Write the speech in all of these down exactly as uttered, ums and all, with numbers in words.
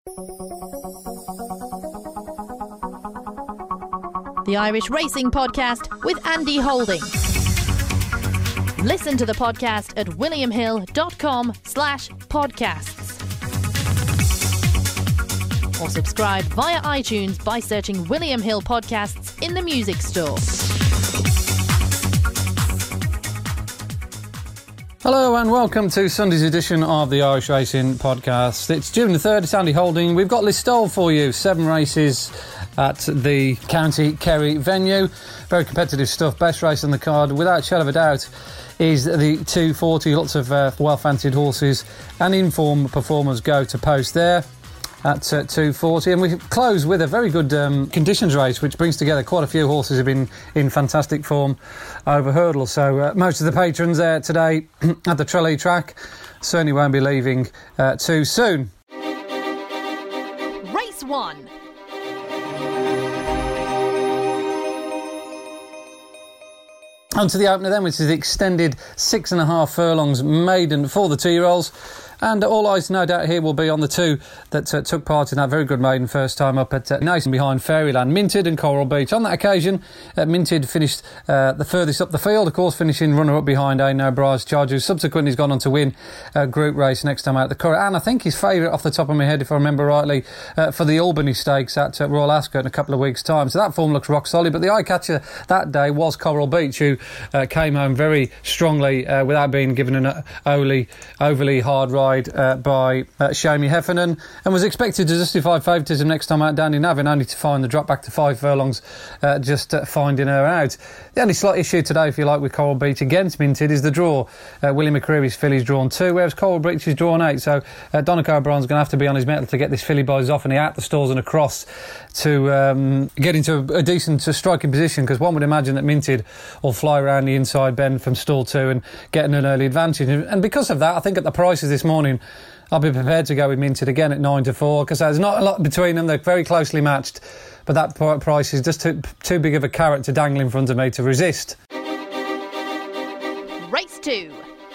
The Irish Racing Podcast with Andy Holding. Listen to the podcast at williamhill.com slash podcasts. Or subscribe via iTunes by searching William Hill Podcasts in the music store. Hello and welcome to Sunday's edition of the Irish Racing Podcast. It's June the third, it's Andy Holding. We've got Listowel for you, seven races at the County Kerry venue. Very competitive stuff, best race on the card, without a shadow of a doubt, is the two forty. Lots of uh, well-fancied horses and in-form performers go to post there at uh, two forty, and we close with a very good um, conditions race, which brings together quite a few horses who've been in fantastic form over hurdles. So uh, most of the patrons there today at the Tralee track certainly won't be leaving uh, too soon. Race one. On to the opener then, which is the extended six and a half furlongs maiden for the two-year-olds. And all eyes, no doubt, here will be on the two that uh, took part in that very good maiden first time up at uh, Nason behind Fairyland, Minted and Coral Beach. On that occasion, uh, Minted finished uh, the furthest up the field, of course, finishing runner-up behind A No Bryce Charge, who subsequently has gone on to win a group race next time out the Curragh. And I think his favourite off the top of my head, if I remember rightly, uh, for the Albany Stakes at uh, Royal Ascot in a couple of weeks' time. So that form looks rock solid. But the eye-catcher that day was Coral Beach, who uh, came home very strongly uh, without being given an uh, overly, overly hard ride Uh, by uh, Shamie Heffernan, and was expected to justify favouritism next time out down in Navan, only to find the drop back to five furlongs, uh, just uh, finding her out. The only slight issue today, if you like, with Coral Beach against Minted is the draw. Uh, Willie McCreary's filly's drawn two, whereas Coral Beach is drawn eight, so uh, Donncha O'Brien's going to have to be on his mettle to get this filly by Zoffany out the stalls and across to um, get into a, a decent uh, striking position, because one would imagine that Minted will fly around the inside bend from stall two and get an early advantage. And because of that, I think at the prices this morning, I'll be prepared to go with Minted again at nine to four, because there's not a lot between them. They're very closely matched, but that price is just too, too big of a carrot to dangle in front of me to resist. Race two.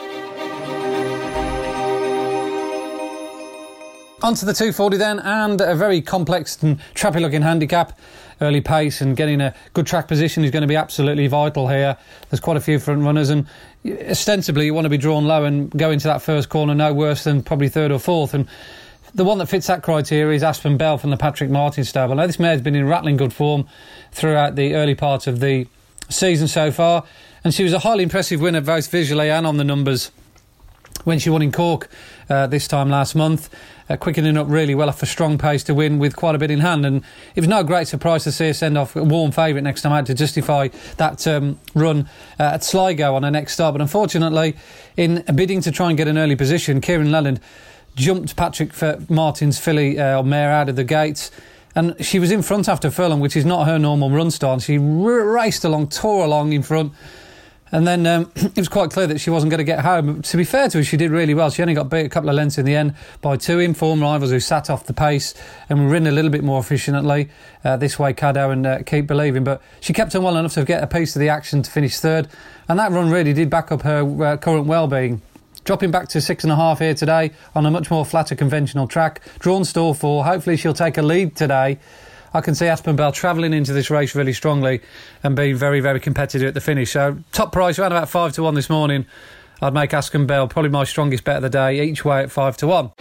On to the two forty then, and a very complex and trappy looking handicap. Early pace and getting a good track position is going to be absolutely vital here. There's quite a few front runners, and ostensibly you want to be drawn low and go into that first corner no worse than probably third or fourth. And the one that fits that criteria is Aspen Bell from the Patrick Martin stable. Now, this mare's been in rattling good form throughout the early part of the season so far, and she was a highly impressive winner both visually and on the numbers when she won in Cork uh, this time last month, uh, quickening up really well off a strong pace to win with quite a bit in hand. And it was no great surprise to see her send off a warm favourite next time out to justify that um, run uh, at Sligo on her next start. But unfortunately, in bidding to try and get an early position, Kieran Leland jumped Patrick Martin's filly uh, mare out of the gates, and she was in front after furlong, which is not her normal run style. She r- raced along, tore along in front. And then um, it was quite clear that she wasn't going to get home. To be fair to her, she did really well. She only got beat a couple of lengths in the end by two informed rivals who sat off the pace and were ridden a little bit more efficiently. Uh, this way, Caddo and uh, Keep Believing. But she kept on well enough to get a piece of the action to finish third. And that run really did back up her uh, current well-being. Dropping back to six and a half here today on a much more flatter conventional track. Drawn stall four. Hopefully she'll take a lead today. I can see Aspen Bell travelling into this race really strongly and being very, very competitive at the finish. So top price around about five to one this morning. I'd make Aspen Bell probably my strongest bet of the day, each way at five to one.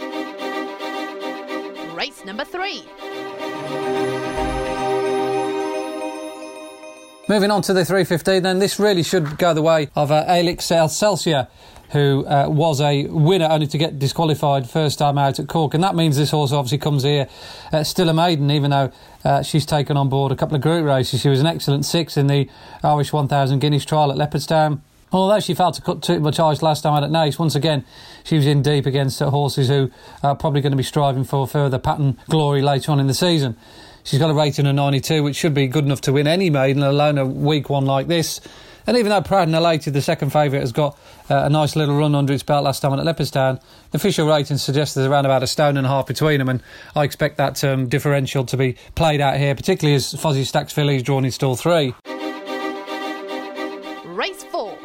Race number three. Moving on to the three fifteen, then this really should go the way of uh, Alix Excelsior, who uh, was a winner only to get disqualified first time out at Cork. And that means this horse obviously comes here uh, still a maiden, even though uh, she's taken on board a couple of group races. She was an excellent six in the Irish one thousand Guineas trial at Leopardstown. Although she failed to cut too much ice last time out at Naas, once again she was in deep against uh, horses who are probably going to be striving for further pattern glory later on in the season. She's got a rating of ninety-two, which should be good enough to win any maiden, let alone a weak one like this. And even though Proud and Elated, the second favourite, has got uh, a nice little run under its belt last time at Leopardstown, the official rating suggests there's around about a stone and a half between them, and I expect that um, differential to be played out here, particularly as Fozzie Stack's filly is drawn in stall three. Race four.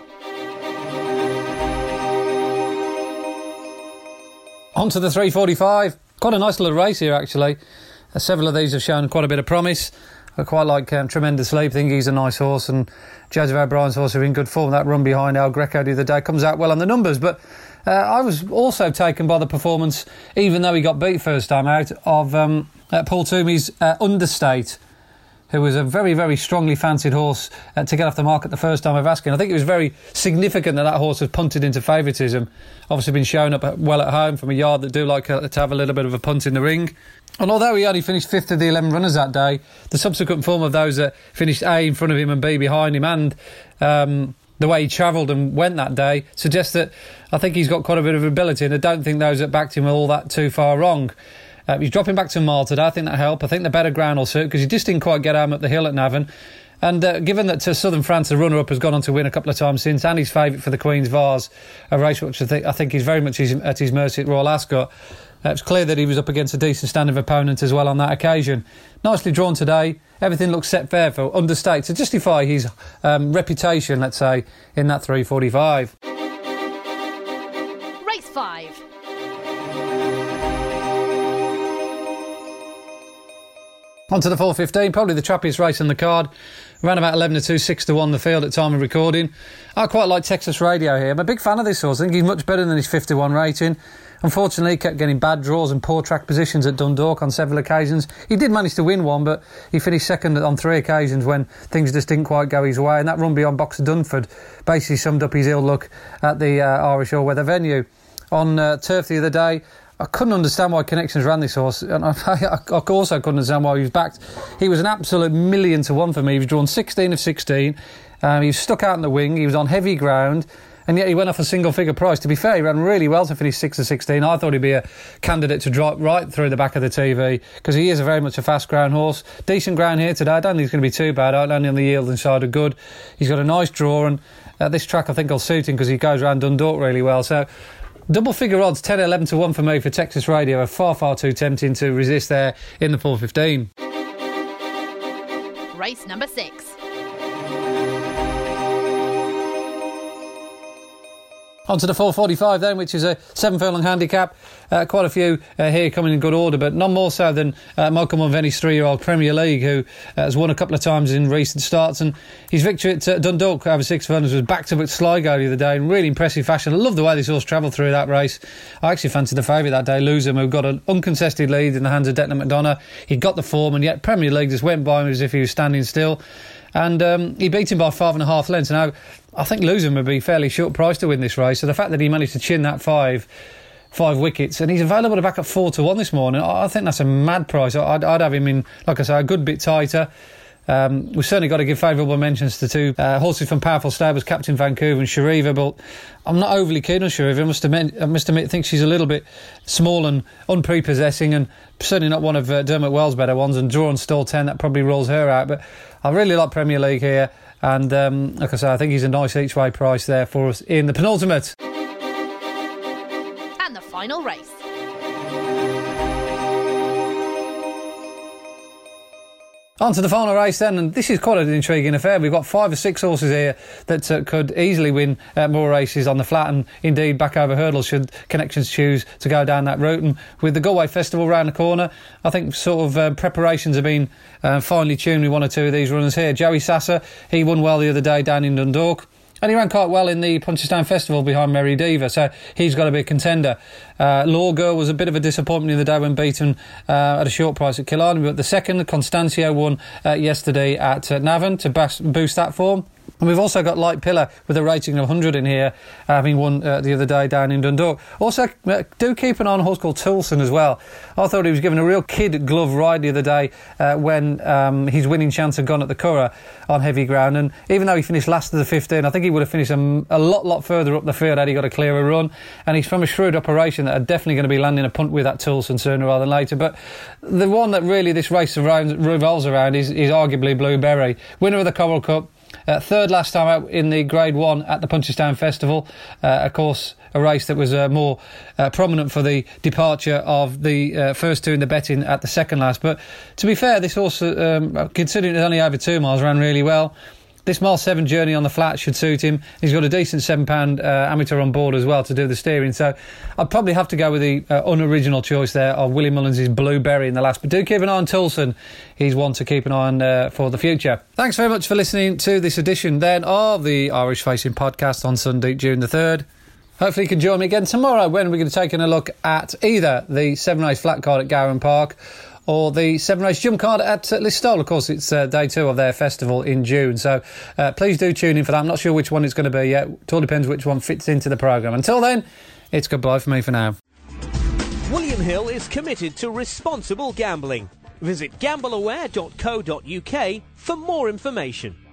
On to the three forty-five. Quite a nice little race here, actually. Uh, several of these have shown quite a bit of promise. I quite like um, Tremendous Leap. I think he's a nice horse, and Joseph O'Brien's horse are in good form. That run behind El Greco the other day comes out well on the numbers, but uh, I was also taken by the performance, even though he got beat first time out, of um, uh, Paul Toomey's uh, Understate, who was a very, very strongly fancied horse uh, to get off the market the first time of asking. I think it was very significant that that horse was punted into favouritism. Obviously been shown up well at home from a yard that do like uh, to have a little bit of a punt in the ring. And although he only finished fifth of the eleven runners that day, the subsequent form of those that finished A in front of him and B behind him, and um, the way he travelled and went that day, suggests that I think he's got quite a bit of ability, and I don't think those that backed him are all that too far wrong. Uh, he's dropping back to a mile today. I think that'll help. I think the better ground will suit, because he just didn't quite get home up the hill at Navan. And uh, given that to Southern France, the runner-up has gone on to win a couple of times since, and he's favourite for the Queen's Vase, a race which I think, I think he's very much his, at his mercy at Royal Ascot. Uh, it's clear that he was up against a decent standard of opponent as well on that occasion. Nicely drawn today. Everything looks set fair for Understate to justify his um, reputation, let's say, in that three forty-five. Race five. On to the four fifteen, probably the trappiest race on the card. Around about eleven to two, six to one the field at time of recording. I quite like Texas Radio here. I'm a big fan of this horse. I think he's much better than his fifty-one rating. Unfortunately, he kept getting bad draws and poor track positions at Dundalk on several occasions. He did manage to win one, but he finished second on three occasions when things just didn't quite go his way. And that run beyond Boxer Dunford basically summed up his ill luck at the uh, Irish all-weather venue. On uh, turf the other day, I couldn't understand why Connections ran this horse, and I, I, I also couldn't understand why he was backed. He was an absolute million to one for me. He was drawn sixteen of sixteen. Um, he was stuck out in the wing. He was on heavy ground, and yet he went off a single-figure price. To be fair, he ran really well to finish six of sixteen. I thought he'd be a candidate to drop right through the back of the T V, because he is a very much a fast-ground horse. Decent ground here today. I don't think it's going to be too bad. Only on the yielding side of good. He's got a nice draw, and uh, this track I think will suit him because he goes around Dundalk really well. So double figure odds, ten eleven to one for me for Texas Radio, are far, far too tempting to resist there in the four fifteen. Race number six. On to the four forty-five then, which is a seven furlong handicap. Uh, quite a few uh, here coming in good order, but none more so than uh, Michael Mulvaney's three-year-old Premier League, who uh, has won a couple of times in recent starts. And his victory at uh, Dundalk over six furlongs was backed up at Sligo the other day in really impressive fashion. I love the way this horse travelled through that race. I actually fancied the favourite that day, Losum, who got an uncontested lead in the hands of Declan McDonough. He got the form, and yet Premier League just went by him as if he was standing still. And um, he beat him by five and a half lengths. Now, I think Losum would be fairly short price to win this race. So the fact that he managed to chin that five, five wickets, and he's available to back at four to one this morning, I think that's a mad price. I'd, I'd have him in, like I say, a good bit tighter. Um, we've certainly got to give favourable mentions to two uh, horses from powerful stables, Captain Vancouver and Shariva, but I'm not overly keen on Shariva. I must admit, I must admit, I think she's a little bit small and unprepossessing, and certainly not one of uh, Dermot Well's better ones, and draw on stall ten, that probably rules her out. But I really like Premier League here, and um, like I say, I think he's a nice each way price there for us in the penultimate. And the final race. On to the final race then, and this is quite an intriguing affair. We've got five or six horses here that uh, could easily win uh, more races on the flat, and indeed back over hurdles should Connections choose to go down that route. And with the Galway Festival round the corner, I think sort of uh, preparations have been uh, finely tuned with one or two of these runners here. Joey Sasser, he won well the other day down in Dundalk. And he ran quite well in the Punchestown Festival behind Merry Diva, so he's got to be a contender. Uh, Law Girl was a bit of a disappointment the other day when beaten uh, at a short price at Killarney, but the second, Constancio, won uh, yesterday at uh, Navan to bas- boost that form. And we've also got Light Pillar with a rating of one hundred in here, uh, having won uh, the other day down in Dundalk. Also, uh, do keep an eye on a horse called Toulson as well. I thought he was given a real kid glove ride the other day uh, when um, his winning chance had gone at the Curragh on heavy ground. And even though he finished last of the fifteen, I think he would have finished a, a lot, lot further up the field had he got a clearer run. And he's from a shrewd operation that are definitely going to be landing a punt with that Toulson sooner rather than later. But the one that really this race around, revolves around is, is arguably Blueberry, winner of the Coral Cup. Uh, third last time out in the Grade one at the Punchestown Festival. Uh, of course, a race that was uh, more uh, prominent for the departure of the uh, first two in the betting at the second last. But to be fair, this horse, um, considering it's only over two miles, ran really well. this mile seven journey on the flat should suit him. He's got a decent seven pound uh, amateur on board as well to do the steering. So I'd probably have to go with the uh, unoriginal choice there of Willie Mullins' Blueberry in the last. But do keep an eye on Toulson. He's one to keep an eye on uh, for the future. Thanks very much for listening to this edition then of the Irish Facing Podcast on Sunday, June the third. Hopefully you can join me again tomorrow when we're going to take a look at either the seven race flat card at Gowran Park or the seven race jump card at uh, Listowel. Of course, it's uh, day two of their festival in June. So uh, please do tune in for that. I'm not sure which one it's going to be yet. It all depends which one fits into the programme. Until then, it's goodbye for me for now. William Hill is committed to responsible gambling. Visit gamble aware dot co dot uk for more information.